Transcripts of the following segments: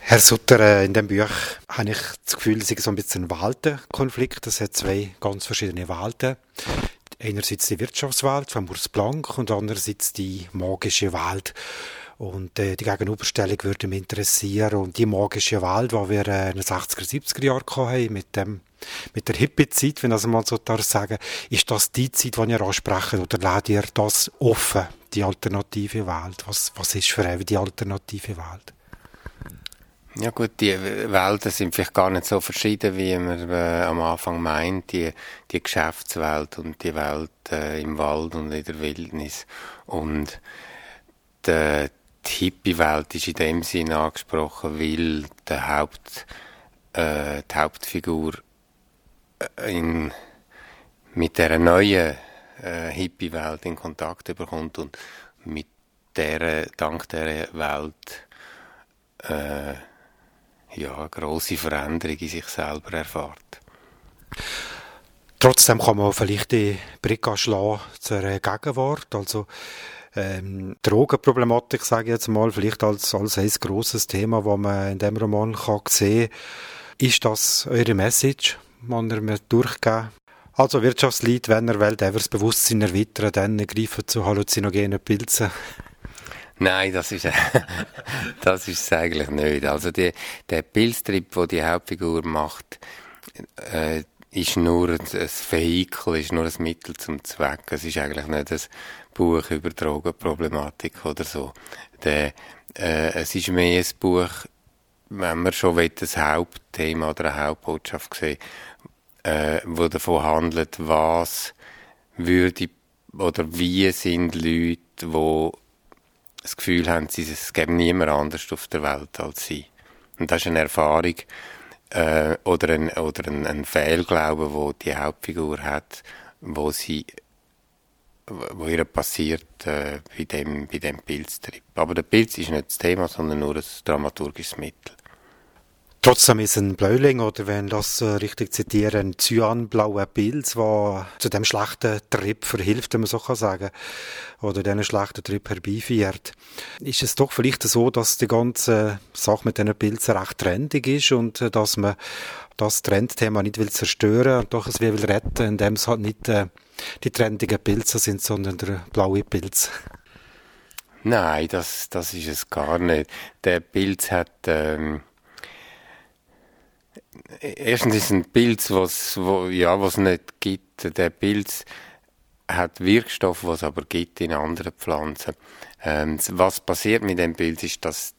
Herr Sutter, in diesem Buch habe ich das Gefühl, es ist so ein bisschen ein Weltenkonflikt. Es hat zwei ganz verschiedene Welten. Einerseits die Wirtschaftswelt von Urs Blank und andererseits die magische Welt. Und die Gegenüberstellung würde mich interessieren. Und die magische Welt, die wir in den 60er, 70er Jahren hatten, mit der Hippie-Zeit, wenn ich das mal so sagen darf, ist das die Zeit, die ihr ansprecht, oder lädt ihr das offen, die alternative Welt? Was ist für euch die alternative Welt? Ja gut, die Welten sind vielleicht gar nicht so verschieden, wie man am Anfang meint. Die Geschäftswelt und die Welt im Wald und in der Wildnis. Und die Hippie-Welt ist in dem Sinne angesprochen, weil die Hauptfigur mit dieser neuen Hippie-Welt in Kontakt bekommt und dank dieser Welt eine grosse Veränderung in sich selber erfährt. Trotzdem kann man vielleicht die Brücke schlagen zur Gegenwart. Also Drogenproblematik, sage ich jetzt mal, vielleicht als ein grosses Thema, das man in diesem Roman sehen kann. Ist das eure Message, die ihr mir durchgeben? Also Wirtschaftsleute, wenn ihr wollt, das Bewusstsein erweitern, dann greifen zu halluzinogenen Pilzen. Nein, das ist es eigentlich nicht. Also der Pilztrip, den die Hauptfigur macht, ist nur ein Vehikel, ist nur ein Mittel zum Zweck. Es ist eigentlich nicht ein Buch über Drogenproblematik oder so. Es ist mehr ein Buch, wenn man schon das Hauptthema oder eine Hauptbotschaft sehen, wo davon handelt, was würde oder wie sind Leute, die das Gefühl haben, es gäbe niemand anders auf der Welt als sie. Und das ist eine Erfahrung oder ein Fehlglaube, wo die Hauptfigur hat, wo ihr passiert bei dem Pilztrip. Aber der Pilz ist nicht das Thema, sondern nur ein dramaturgisches Mittel. Trotzdem ist ein Bläuling, oder wenn das richtig zitieren, ein cyanblauer Pilz, der zu dem schlechten Trip verhilft, wenn man so sagen kann, oder diesen schlechten Trip herbeiführt. Ist es doch vielleicht so, dass die ganze Sache mit diesen Pilzen recht trendig ist und dass man das Trendthema nicht will zerstören und doch es will retten, indem es halt nicht die trendigen Pilze sind, sondern der blaue Pilz? Nein, das ist es gar nicht. Der Pilz hat... Erstens ist es ein Pilz, was nicht gibt. Der Pilz hat Wirkstoffe, was es aber gibt in anderen Pflanzen. Was passiert mit dem Pilz ist, dass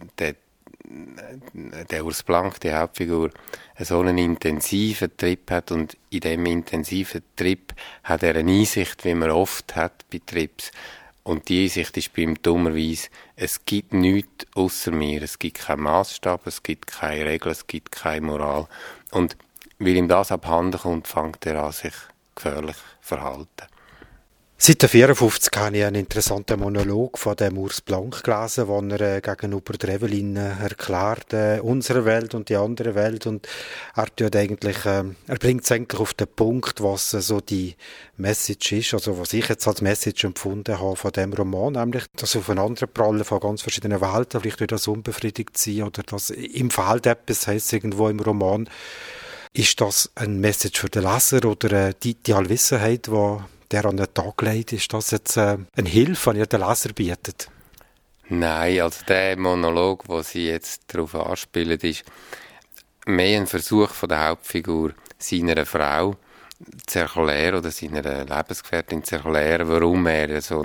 der Urs Blank, die Hauptfigur, so einen intensiven Trip hat und in diesem intensiven Trip hat er eine Einsicht, wie man oft hat bei Trips. Und die Einsicht ist bei ihm dummerweise, es gibt nichts außer mir. Es gibt keinen Massstab, es gibt keine Regeln, es gibt keine Moral. Und weil ihm das abhanden kommt, fängt er an, sich gefährlich zu verhalten. Seite 54 habe ich einen interessanten Monolog von dem Urs Blank gelesen, wo er gegenüber der Evelyn erklärt, unsere Welt und die andere Welt. Und er bringt es eigentlich auf den Punkt, was so die Message ist, also was ich jetzt als Message empfunden habe von dem Roman, nämlich das Aufeinanderprallen von ganz verschiedenen Welten, vielleicht wird das unbefriedigt sein oder das im Feld etwas heisst irgendwo im Roman. Ist das ein Message für den Leser oder die Allwissenheit, die der an den Tag legt, ist das jetzt eine Hilfe, die ihr den Leser bietet? Nein, also der Monolog, den Sie jetzt darauf anspielen, ist mehr ein Versuch von der Hauptfigur, seiner Frau zu erklären oder seiner Lebensgefährtin zu erklären, warum er so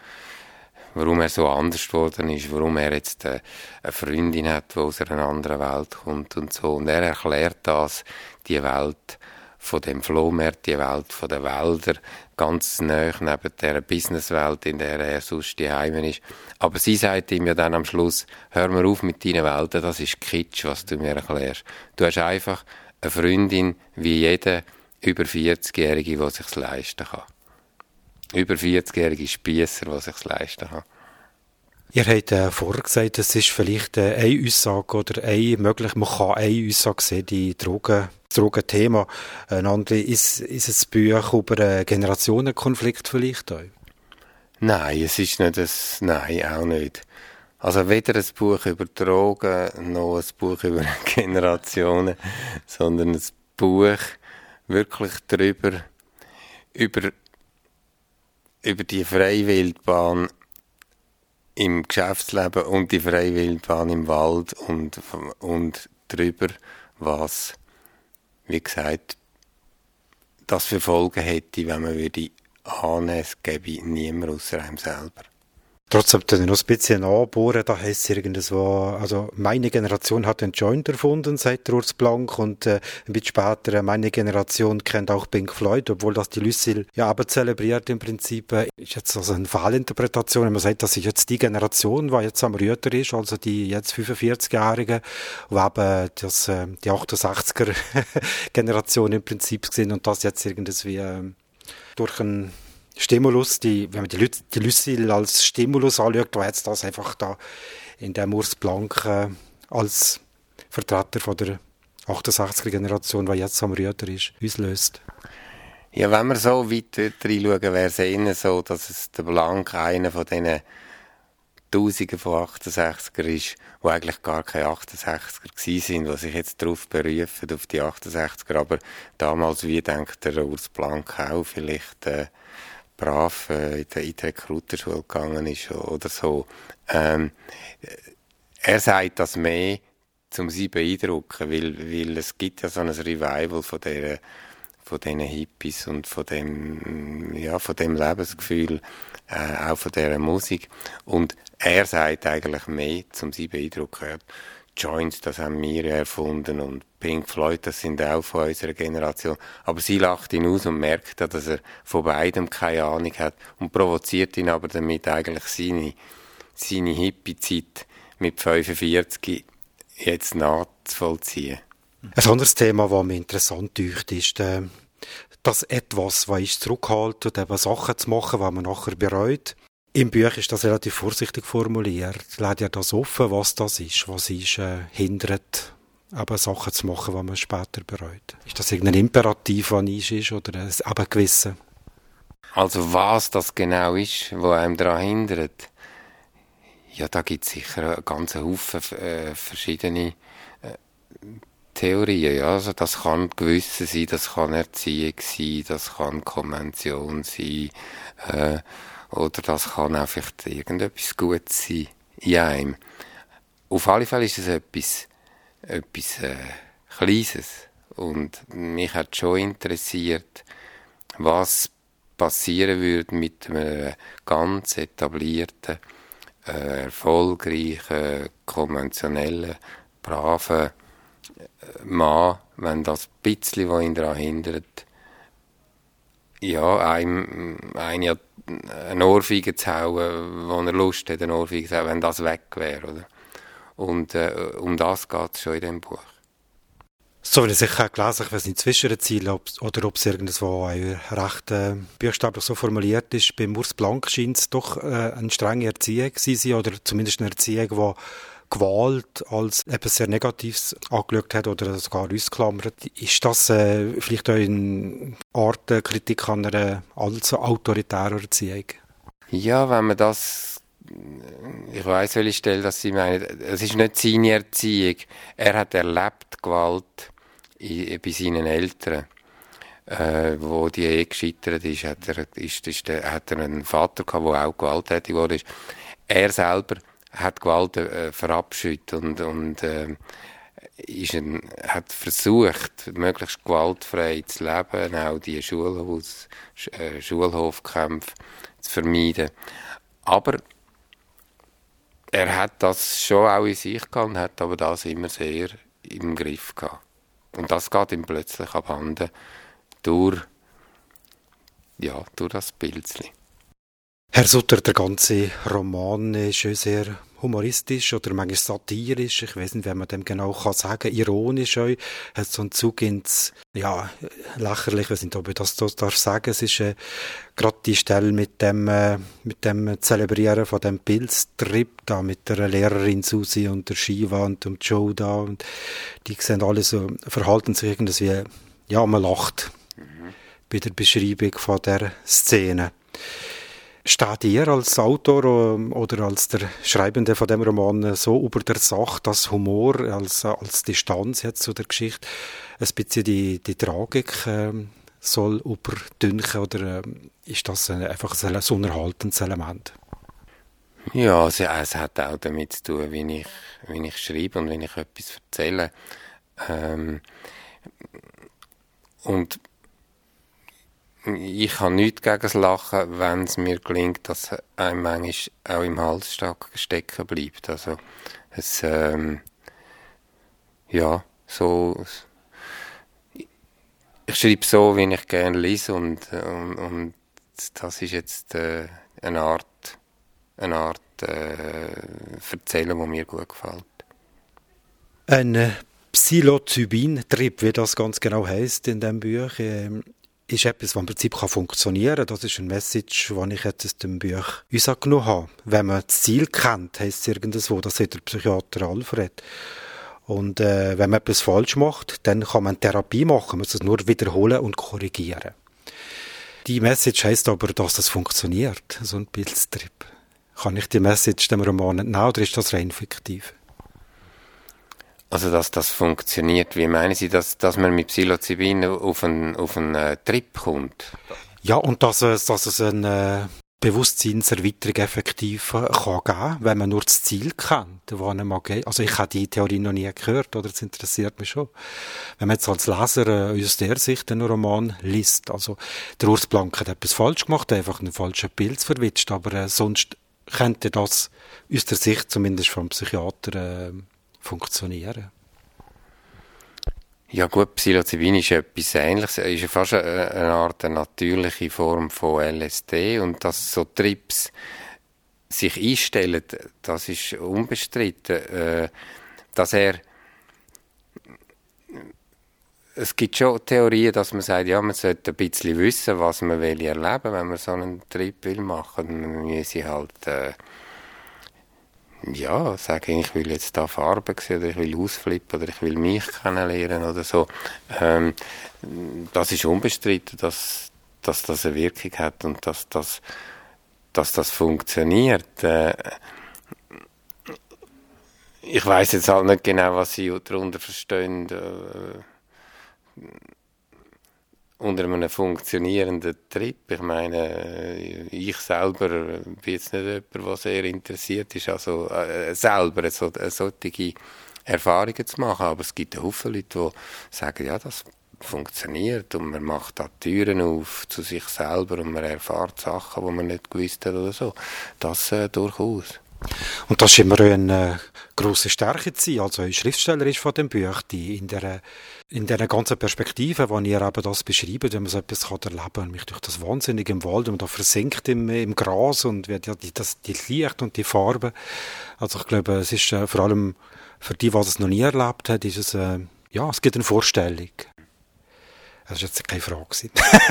anders geworden ist, warum er jetzt eine Freundin hat, die aus einer anderen Welt kommt und so. Und er erklärt die Welt von dem Flohmarkt, die Welt von den Wäldern, ganz nahe neben der Businesswelt, in der er sonst daheim ist. Aber sie sagt ihm ja dann am Schluss, hör mir auf mit deinen Welten, das ist Kitsch, was du mir erklärst. Du hast einfach eine Freundin wie jeder über 40-Jährige, der sich's leisten kann. Über 40-jährige Spiesser, die sich's leisten kann. Ihr habt vorher gesagt, es ist vielleicht eine Aussage oder man kann eine Aussage sehen, die Drogenthema. Eine andere ist ein Buch über einen Generationenkonflikt vielleicht auch? Nein, es ist nicht nein, auch nicht. Also weder ein Buch über Drogen, noch ein Buch über Generationen, sondern ein Buch wirklich über die Freiwildbahn im Geschäftsleben und die Freiwildbahn im Wald und darüber, was, wie gesagt, das für Folgen hätte, wenn man würde annehmen, es gäbe niemand außer einem selber. Trotzdem noch ein bisschen anbohren, da heisst es irgendwo, also meine Generation hat den Joint erfunden, sagt Urs Blank, und ein bisschen später, meine Generation kennt auch Pink Floyd, obwohl das die Lucille ja aber zelebriert im Prinzip, ist jetzt also eine Fehlinterpretation, wenn man sagt, das ist jetzt die Generation, die jetzt am Rüter ist, also die jetzt 45-Jährigen, wo eben das, die 68er-Generation im Prinzip sind und das jetzt irgendwie durch ein Stimulus, wenn man die Lucille als Stimulus anschaut, war jetzt das einfach da in dem Urs Blank als Vertreter von der 68er-Generation, die jetzt am Rüter ist, uns löst. Ja, wenn wir so weit reinschauen, wäre es eher so, dass es der Blank einer von diesen Tausenden von 68er ist, die eigentlich gar keine 68er gewesen sind, die sich jetzt darauf berufen, auf die 68er, aber damals, wie denkt der Urs Blank auch, vielleicht brav in die Rekrutenschule gegangen ist oder so. Er sagt das mehr, um sie beeindrucken, weil es gibt ja so ein Revival von diesen Hippies und von dem Lebensgefühl, auch von dieser Musik. Und er sagt eigentlich mehr, um sie beeindrucken. Joints, das haben wir erfunden, und Pink Floyd, das sind auch von unserer Generation. Aber sie lacht ihn aus und merkt, dass er von beidem keine Ahnung hat und provoziert ihn aber damit eigentlich seine Hippie-Zeit mit 45 jetzt nachzuvollziehen. Ein anderes Thema, das mir interessant dünkt, ist, dass etwas, was ist zurückhaltet, eben Sachen zu machen, die man nachher bereut. Im Buch ist das relativ vorsichtig formuliert. Lädt ja das offen, was das ist, was ist hindert, eben Sachen zu machen, die man später bereut. Ist das irgendein Imperativ, was ist, oder ein Gewissen? Also was das genau ist, was einem daran hindert, ja, da gibt es sicher einen ganzen Haufen verschiedene Theorien. Ja. Also das kann Gewissen sein, das kann Erziehung sein, das kann Konvention sein, oder das kann auch vielleicht irgendetwas Gutes sein in einem. Auf alle Fälle ist es etwas Kleines. Und mich hat schon interessiert, was passieren würde mit einem ganz etablierten, erfolgreichen, konventionellen, braven Mann, wenn das bisschen, was ihn daran hindert, ja, eine Ohrfeige zu hauen, wo er Lust hat, eine Ohrfeige zu hauen, wenn das weg wäre, oder? Und um das geht es schon in diesem Buch. So wie ich sicher gelesen, ich weiß nicht, Zwischenziele oder ob es irgendwo recht buchstäblich so formuliert ist. Beim Urs Blank scheint es doch eine strenge Erziehung zu sein, oder zumindest eine Erziehung, die Gewalt als etwas sehr Negatives angeschaut hat oder sogar ausklammert. Ist das vielleicht auch eine Art Kritik an einer allzu autoritären Erziehung? Ja, wenn man das, ich weiss, welche Stelle das Sie meinen, es ist nicht seine Erziehung. Er hat erlebt Gewalt bei seinen Eltern. Wo die Ehe gescheitert ist, hat er einen Vater gehabt, der auch gewalttätig wurde. Er selber hat Gewalt verabscheut und hat versucht, möglichst gewaltfrei zu leben, auch die Schulhofkämpfe zu vermeiden. Aber er hat das schon auch in sich gehabt und hat aber das immer sehr im Griff gehabt. Und das geht ihm plötzlich abhanden durch das Pilzli. Herr Sutter, der ganze Roman ist schon sehr humoristisch oder manchmal satirisch. Ich weiß nicht, wie man dem genau sagen kann. Ironisch auch. Hat so einen Zug ins, lächerlich. Ich weiß nicht, ob ich das darf sagen. Es ist gerade die Stelle mit dem Zelebrieren von dem Pilztrip da, mit der Lehrerin Susi und der Shiva und dem Joe da. Und die sehen alle so, verhalten sich irgendwie, man lacht bei der Beschreibung von der Szene. Steht ihr als Autor oder als der Schreibende von dem Roman so über der Sache, dass Humor als Distanz jetzt zu der Geschichte ein bisschen die Tragik soll überdünken oder ist das einfach ein unterhaltendes Element? Ja, es hat auch damit zu tun, wie ich schreibe und wie ich etwas erzähle. Und ich habe nichts gegen das Lachen, wenn es mir gelingt, dass einem manchmal auch im Hals stecken bleibt. Also, ich schreibe so, wie ich gerne lese und das ist jetzt eine Art Erzählen, die mir gut gefällt. Ein Psilocybin-Trip, wie das ganz genau heisst in diesem Buch, ist etwas, was im Prinzip funktionieren kann. Das ist ein Message, die ich jetzt aus dem Buch rausgenommen habe. Wenn man das Ziel kennt, heisst es irgendwo, das sagt der Psychiater Alfred. Und wenn man etwas falsch macht, dann kann man Therapie machen, man muss es nur wiederholen und korrigieren. Die Message heisst aber, dass das funktioniert, so ein Pilztrip. Kann ich die Message dem Roman entnehmen oder ist das rein fiktiv? Also, dass das funktioniert, wie meinen Sie, dass man mit Psilocybin auf einen Trip kommt? Ja, und dass es eine Bewusstseinserweiterung effektiv kann geben, wenn man nur das Ziel kennt, wo man geht. Also ich habe die Theorie noch nie gehört, oder es interessiert mich schon. Wenn man jetzt als Leser aus der Sicht einen Roman liest, also der Urs Blank hat etwas falsch gemacht, einfach einen falschen Pilz verwitscht, aber sonst könnte das aus der Sicht zumindest vom Psychiater funktionieren. Ja gut, Psilocybin ist etwas Ähnliches, ist ja fast eine Art eine natürliche Form von LSD und dass so Trips sich einstellen, das ist unbestritten. Es gibt schon Theorien, dass man sagt, ja, man sollte ein bisschen wissen, was man erleben will, wenn man so einen Trip machen will. Man müsse halt sagen, ich will jetzt da Farben sehen oder ich will ausflippen oder ich will mich kennenlernen oder so. Das ist unbestritten, dass das eine Wirkung hat und dass das funktioniert. Ich weiss jetzt halt nicht genau, was Sie darunter verstehen. Unter einem funktionierenden Trip. Ich meine, ich selber bin jetzt nicht jemand, der sehr interessiert ist, also selber solche Erfahrungen zu machen. Aber es gibt einen Haufen Leute, die sagen, ja, das funktioniert und man macht da Türen auf zu sich selber und man erfährt Sachen, die man nicht gewusst hat oder so. Das durchaus. Und das ist immer eine grosse Stärke zu sein, also ein Schriftsteller ist von dem Buch, die in der ganzen Perspektive, wo ihr eben das beschreibt, wenn man so etwas erleben kann, mich durch das Wahnsinnige im Wald, und da versinkt im Gras und wird ja die Licht und die Farbe. Also ich glaube, es ist vor allem für die, die es noch nie erlebt haben, ist es, es gibt eine Vorstellung. Das war jetzt keine Frage.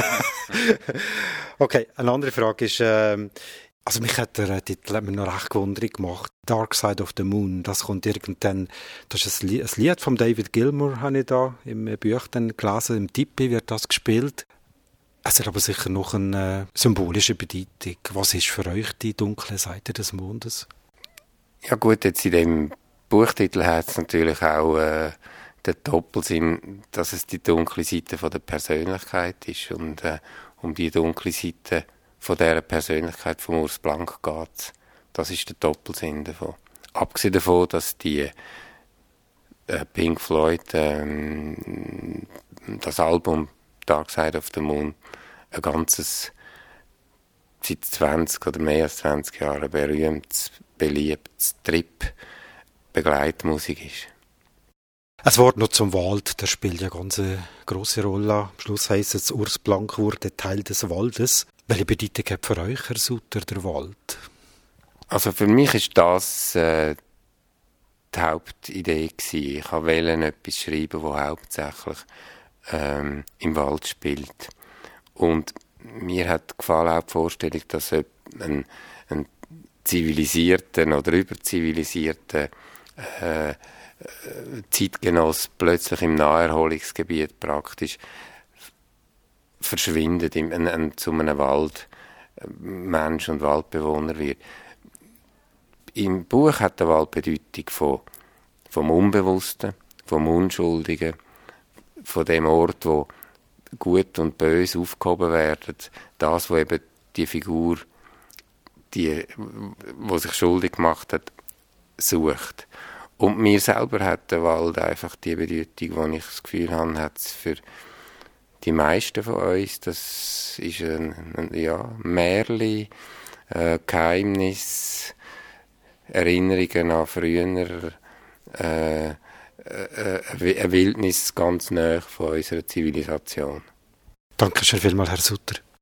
Okay, eine andere Frage ist, also mich hat der Titel mir noch recht gewundert gemacht. Dark Side of the Moon, das kommt irgendwann, das ist ein Lied von David Gilmour, habe ich da im Buch dann gelesen, im Tippi wird das gespielt. Es hat aber sicher noch eine symbolische Bedeutung. Was ist für euch die dunkle Seite des Mondes? Ja gut, jetzt in dem Buchtitel hat es natürlich auch den Doppelsinn, dass es die dunkle Seite von der Persönlichkeit ist und um die dunkle Seite von dieser Persönlichkeit von Urs Blank geht. Das ist der Doppelsinn davon. Abgesehen davon, dass die Pink Floyd das Album Dark Side of the Moon ein ganzes, seit 20 oder mehr als 20 Jahren berühmtes, beliebtes Trip-Begleitmusik ist. Ein Wort noch zum Wald, der spielt ja ganz eine grosse Rolle. Am Schluss heisst es, Urs Blank wurde Teil des Waldes. Welche Bedeutung hat für euch, Herr Sutter, der Wald? Also für mich ist das die Hauptidee gewesen. Ich wollte etwas schreiben, das hauptsächlich im Wald spielt. Und mir hat gefallen auch die Vorstellung, dass ein zivilisierter oder überzivilisierter Zeitgenoss plötzlich im Naherholungsgebiet praktisch verschwindet zu einem Wald Mensch und Waldbewohner wird. Im Buch hat der Wald die Bedeutung vom Unbewussten, vom Unschuldigen, von dem Ort, wo Gut und Böse aufgehoben werden. Das, wo eben die Figur, die sich schuldig gemacht hat, sucht. Und mir selber hat der Wald einfach die Bedeutung, wo ich das Gefühl habe, hat es für die meisten von uns. Das ist ein Märchen, Geheimnis, Erinnerungen an früher, eine Wildnis ganz nahe von unserer Zivilisation. Danke schön vielmals, Herr Sutter.